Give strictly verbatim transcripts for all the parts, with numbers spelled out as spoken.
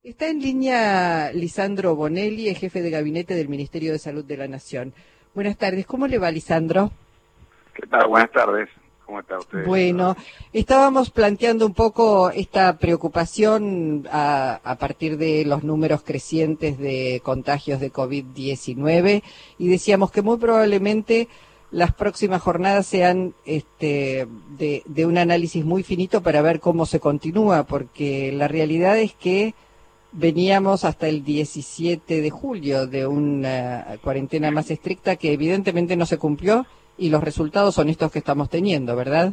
Está en línea Lisandro Bonelli, el jefe de gabinete del Ministerio de Salud de la Nación. Buenas tardes, ¿cómo le va, Lisandro? ¿Qué tal? Buenas tardes. ¿Cómo está usted? Bueno, estábamos planteando un poco esta preocupación a, a partir de los números crecientes de contagios de COVID diecinueve y decíamos que muy probablemente las próximas jornadas sean este, de, de un análisis muy finito para ver cómo se continúa, porque la realidad es que veníamos hasta el diecisiete de julio de una cuarentena más estricta que evidentemente no se cumplió y los resultados son estos que estamos teniendo, ¿verdad?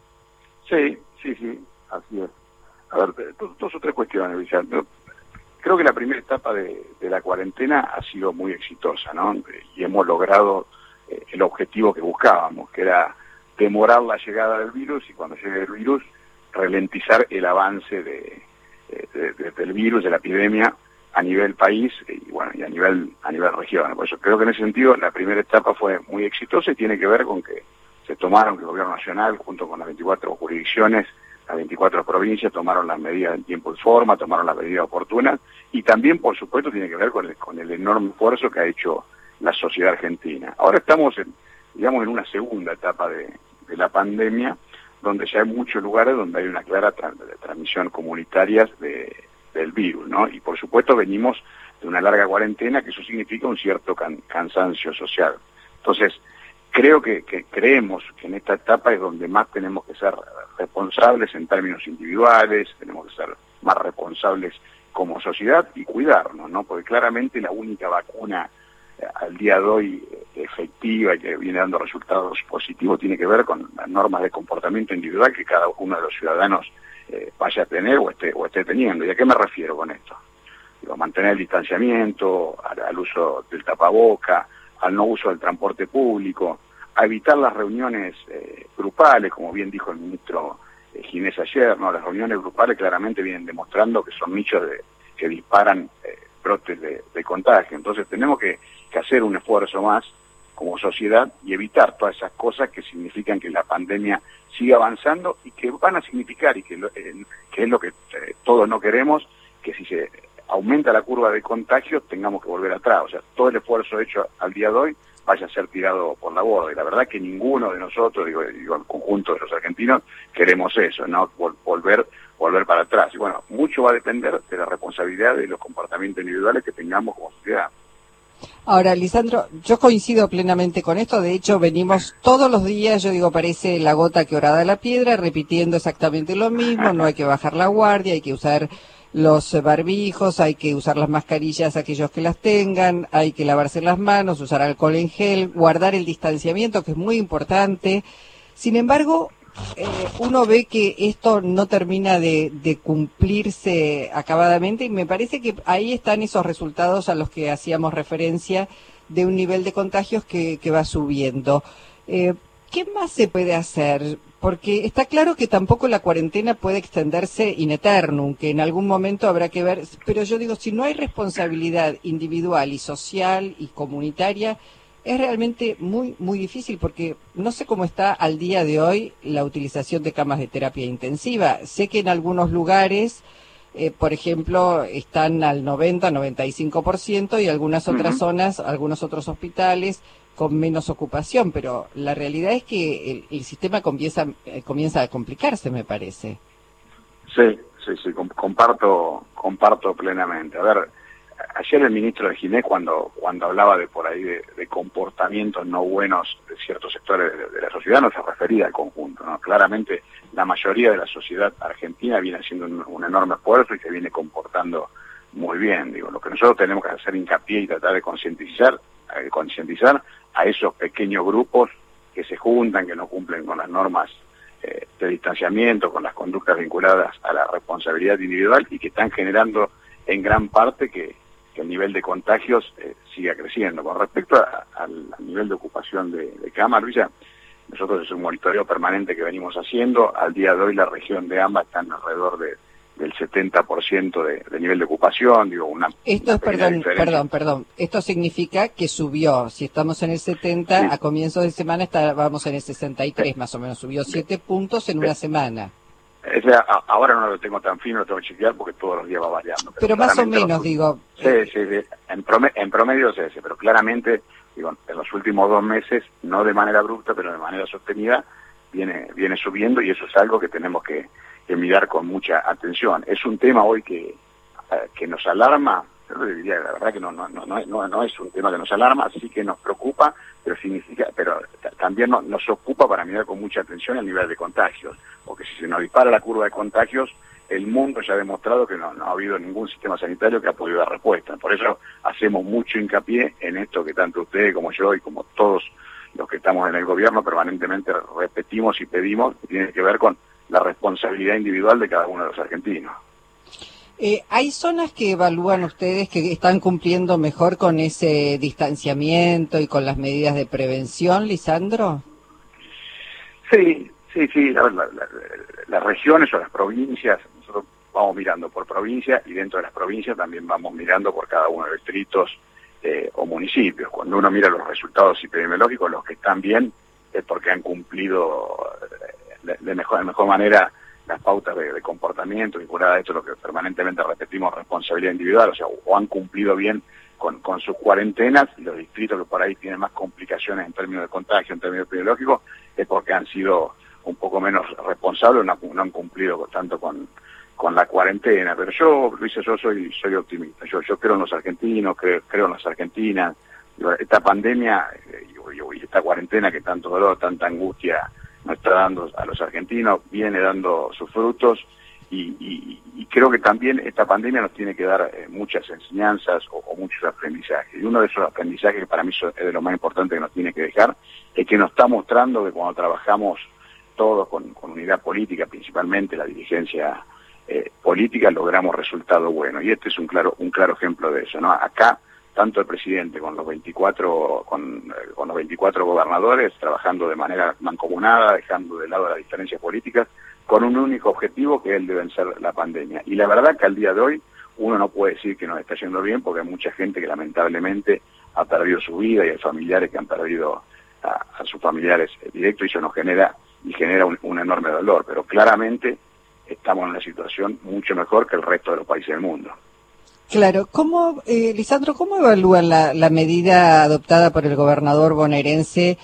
Sí, sí, sí, así es. A ver, dos, dos o tres cuestiones, Vicente. Creo que la primera etapa de, de la cuarentena ha sido muy exitosa, ¿no? Y hemos logrado eh, el objetivo que buscábamos, que era demorar la llegada del virus y cuando llegue el virus, ralentizar el avance de, de, de, del virus, de la epidemia, a nivel país y bueno y a nivel a nivel región. Por eso creo que en ese sentido la primera etapa fue muy exitosa y tiene que ver con que se tomaron, que el gobierno nacional junto con las veinticuatro jurisdicciones, las veinticuatro provincias tomaron las medidas en tiempo y forma, tomaron las medidas oportunas y también por supuesto tiene que ver con el, con el enorme esfuerzo que ha hecho la sociedad argentina. Ahora estamos en, digamos en una segunda etapa de, de la pandemia donde ya hay muchos lugares donde hay una clara tra transmisión comunitaria de del virus, ¿no? Y por supuesto venimos de una larga cuarentena, que eso significa un cierto can cansancio social. Entonces, creo que, que creemos que en esta etapa es donde más tenemos que ser responsables en términos individuales, tenemos que ser más responsables como sociedad y cuidarnos, ¿no? Porque claramente la única vacuna eh, al día de hoy eh, efectiva y que viene dando resultados positivos tiene que ver con las normas de comportamiento individual que cada uno de los ciudadanos Eh, vaya a tener o esté, o esté teniendo. ¿Y a qué me refiero con esto? Digo, mantener el distanciamiento, al, al uso del tapaboca, al no uso del transporte público, a evitar las reuniones eh, grupales, como bien dijo el ministro eh, Ginés ayer, ¿no? Las reuniones grupales claramente vienen demostrando que son nichos de, que disparan eh, brotes de, de contagio. Entonces tenemos que, que hacer un esfuerzo más como sociedad y evitar todas esas cosas que significan que la pandemia siga avanzando y que van a significar, y que, lo, eh, que es lo que eh, todos no queremos, que si se aumenta la curva de contagios tengamos que volver atrás. O sea, todo el esfuerzo hecho al día de hoy vaya a ser tirado por la borda. Y la verdad que ninguno de nosotros, digo, digo el conjunto de los argentinos, queremos eso, ¿no? Vol volver, volver para atrás. Y bueno, mucho va a depender de la responsabilidad de los comportamientos individuales que tengamos como sociedad. Ahora, Lisandro, yo coincido plenamente con esto. De hecho, venimos todos los días, yo digo, parece la gota que horada la piedra, repitiendo exactamente lo mismo. No hay que bajar la guardia, hay que usar los barbijos, hay que usar las mascarillas aquellos que las tengan, hay que lavarse las manos, usar alcohol en gel, guardar el distanciamiento, que es muy importante. Sin embargo, Eh, uno ve que esto no termina de, de cumplirse acabadamente y me parece que ahí están esos resultados a los que hacíamos referencia de un nivel de contagios que, que va subiendo. Eh, ¿Qué más se puede hacer? Porque está claro que tampoco la cuarentena puede extenderse in eternum, que en algún momento habrá que ver, pero yo digo, si no hay responsabilidad individual y social y comunitaria, es realmente muy, muy difícil porque no sé cómo está al día de hoy la utilización de camas de terapia intensiva. Sé que en algunos lugares, eh, por ejemplo, están al noventa, noventa y cinco por ciento y algunas otras uh-huh. zonas, algunos otros hospitales con menos ocupación, pero la realidad es que el, el sistema comienza, eh, comienza a complicarse, me parece. Sí, sí, sí, comparto, comparto plenamente. A ver, ayer el ministro de Ginés, cuando cuando hablaba de por ahí de, de comportamientos no buenos de ciertos sectores de, de la sociedad, no se refería al conjunto, ¿no? Claramente la mayoría de la sociedad argentina viene haciendo un, un enorme esfuerzo y se viene comportando muy bien. Digo, lo que nosotros tenemos que hacer hincapié y tratar de concientizar, eh, concientizar a esos pequeños grupos que se juntan, que no cumplen con las normas eh, de distanciamiento, con las conductas vinculadas a la responsabilidad individual y que están generando en gran parte que que el nivel de contagios eh, siga creciendo. Con respecto a, a, al nivel de ocupación de, de camas, Luisa, nosotros es un monitoreo permanente que venimos haciendo. Al día de hoy la región de AMBA está en alrededor de, del setenta por ciento de, de nivel de ocupación. Digo, una, Esto una es, perdón, diferencia. perdón, perdón. Esto significa que subió. Si estamos en el setenta, sí. A comienzos de semana estábamos en el sesenta y tres, sí. Más o menos. Subió siete puntos en sí. una semana. Ese, a, ahora no lo tengo tan fino, lo tengo que chequear porque todos los días va variando. Pero, pero más o menos, los, digo... Sí, sí, sí, en, promedio, en promedio es ese, pero claramente, digo, en los últimos dos meses, no de manera abrupta, pero de manera sostenida, viene viene subiendo y eso es algo que tenemos que, que mirar con mucha atención. Es un tema hoy que, que nos alarma, yo diría, la verdad que no, no, no, no, no es un tema que nos alarma, sí que nos preocupa, pero significa, pero también no, nos ocupa para mirar con mucha atención el nivel de contagios, porque si se nos dispara la curva de contagios, el mundo ya ha demostrado que no, no ha habido ningún sistema sanitario que ha podido dar respuesta. Por eso hacemos mucho hincapié en esto que tanto ustedes como yo y como todos los que estamos en el gobierno permanentemente repetimos y pedimos, que tiene que ver con la responsabilidad individual de cada uno de los argentinos. Eh, ¿Hay zonas que evalúan ustedes que están cumpliendo mejor con ese distanciamiento y con las medidas de prevención, Lisandro? Sí, sí, sí. La, la, la, las regiones o las provincias, nosotros vamos mirando por provincia y dentro de las provincias también vamos mirando por cada uno de los distritos eh, o municipios. Cuando uno mira los resultados epidemiológicos, los que están bien es porque han cumplido de, de, mejor, de mejor manera las pautas de, de comportamiento vinculadas a esto, lo que permanentemente repetimos, responsabilidad individual, o sea, o han cumplido bien con, con sus cuarentenas, y los distritos que por ahí tienen más complicaciones en términos de contagio, en términos epidemiológicos, es porque han sido un poco menos responsables, no, no han cumplido tanto con, con la cuarentena. Pero yo, Luis, yo soy soy optimista, yo yo creo en los argentinos, creo, creo en las argentinas. Esta pandemia y esta cuarentena que tanto dolor, tanta angustia nos está dando a los argentinos, viene dando sus frutos, y, y, y creo que también esta pandemia nos tiene que dar eh, muchas enseñanzas o, o muchos aprendizajes. Y uno de esos aprendizajes que para mí es de lo más importante que nos tiene que dejar, es que nos está mostrando que cuando trabajamos todos con, con unidad política, principalmente la dirigencia eh, política, logramos resultados buenos. Y este es un claro un claro ejemplo de eso, ¿no? Acá tanto el presidente con los veinticuatro con, con los veinticuatro gobernadores trabajando de manera mancomunada, dejando de lado las diferencias políticas, con un único objetivo, que es el de vencer la pandemia. Y la verdad que al día de hoy uno no puede decir que nos está yendo bien, porque hay mucha gente que lamentablemente ha perdido su vida y hay familiares que han perdido a, a sus familiares directos, y eso nos genera y genera un, un enorme dolor, pero claramente estamos en una situación mucho mejor que el resto de los países del mundo. Claro, ¿cómo, eh, Lisandro, cómo evalúan la, la medida adoptada por el gobernador bonaerense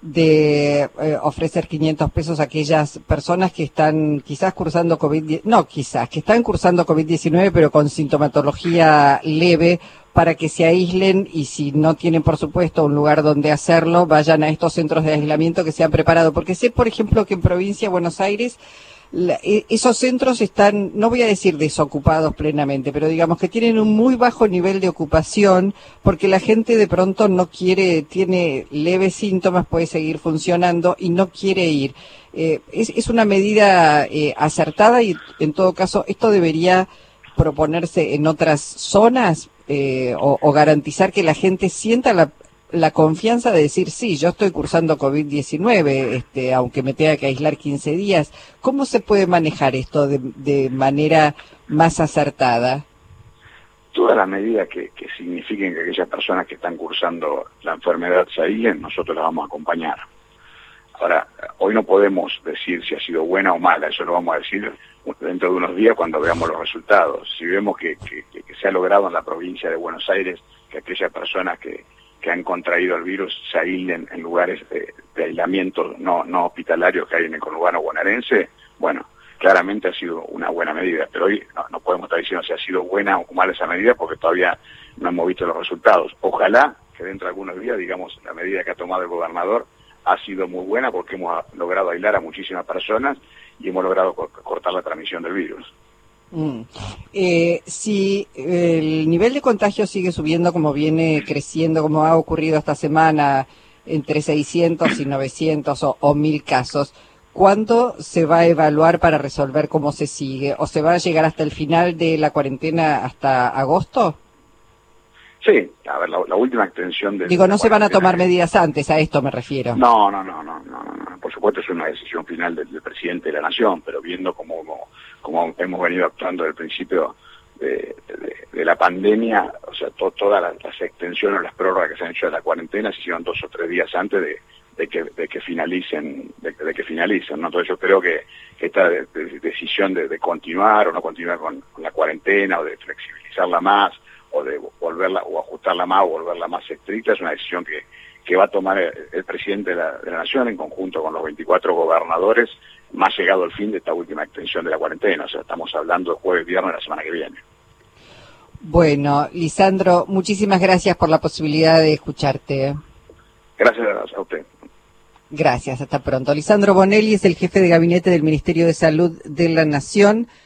de eh, ofrecer quinientos pesos a aquellas personas que están quizás cursando COVID, no quizás, que están cursando COVID diecinueve pero con sintomatología leve, para que se aíslen y si no tienen, por supuesto, un lugar donde hacerlo, vayan a estos centros de aislamiento que se han preparado? Porque sé, por ejemplo, que en provincia de Buenos Aires La, esos centros están, no voy a decir desocupados plenamente, pero digamos que tienen un muy bajo nivel de ocupación, porque la gente de pronto no quiere, tiene leves síntomas, puede seguir funcionando y no quiere ir. Eh, es, es una medida eh, acertada, y en todo caso esto debería proponerse en otras zonas eh, o, o garantizar que la gente sienta la la confianza de decir, sí, yo estoy cursando COVID diecinueve, este, aunque me tenga que aislar quince días. ¿Cómo se puede manejar esto de, de manera más acertada? Todas las medidas que, que signifiquen que aquellas personas que están cursando la enfermedad se aíslen, nosotros las vamos a acompañar. Ahora, hoy no podemos decir si ha sido buena o mala, eso lo vamos a decir dentro de unos días cuando veamos los resultados. Si vemos que, que, que se ha logrado en la provincia de Buenos Aires que aquellas personas que que han contraído el virus se aíslen en lugares de, de aislamiento no, no hospitalarios que hay en el conurbano bonaerense, bueno, claramente ha sido una buena medida, pero hoy no, no podemos estar diciendo si ha sido buena o mala esa medida porque todavía no hemos visto los resultados. Ojalá que dentro de algunos días, digamos, la medida que ha tomado el gobernador ha sido muy buena porque hemos logrado aislar a muchísimas personas y hemos logrado cortar la transmisión del virus. Mm. Eh, si el nivel de contagio sigue subiendo como viene creciendo, como ha ocurrido esta semana, entre seiscientos y novecientos o, o mil casos, ¿cuándo se va a evaluar para resolver cómo se sigue? ¿O se va a llegar hasta el final de la cuarentena, hasta agosto? Sí, a ver, la, la última extensión de... Digo, no se van a tomar medidas antes, a esto me refiero. No, no, no, no, no, no. Por supuesto es una decisión final del, del presidente de la Nación, pero viendo cómo, cómo, cómo hemos venido actuando desde el principio de, de, de la pandemia, o sea, to, todas las, las extensiones, las prórrogas que se han hecho de la cuarentena se hicieron dos o tres días antes de, de que de que finalicen de, de que finalicen, ¿no? Entonces yo creo que, que esta de, de, decisión de, de continuar o no continuar con, con la cuarentena, o de flexibilizarla más, o de volverla o ajustarla más o volverla más estricta, es una decisión que, que va a tomar el, el presidente de la, de la Nación en conjunto con los veinticuatro gobernadores, más llegado el fin de esta última extensión de la cuarentena. O sea, estamos hablando de jueves, viernes de la semana que viene. Bueno, Lisandro, muchísimas gracias por la posibilidad de escucharte. Gracias a usted. Gracias, hasta pronto. Lisandro Bonelli es el jefe de gabinete del Ministerio de Salud de la Nación.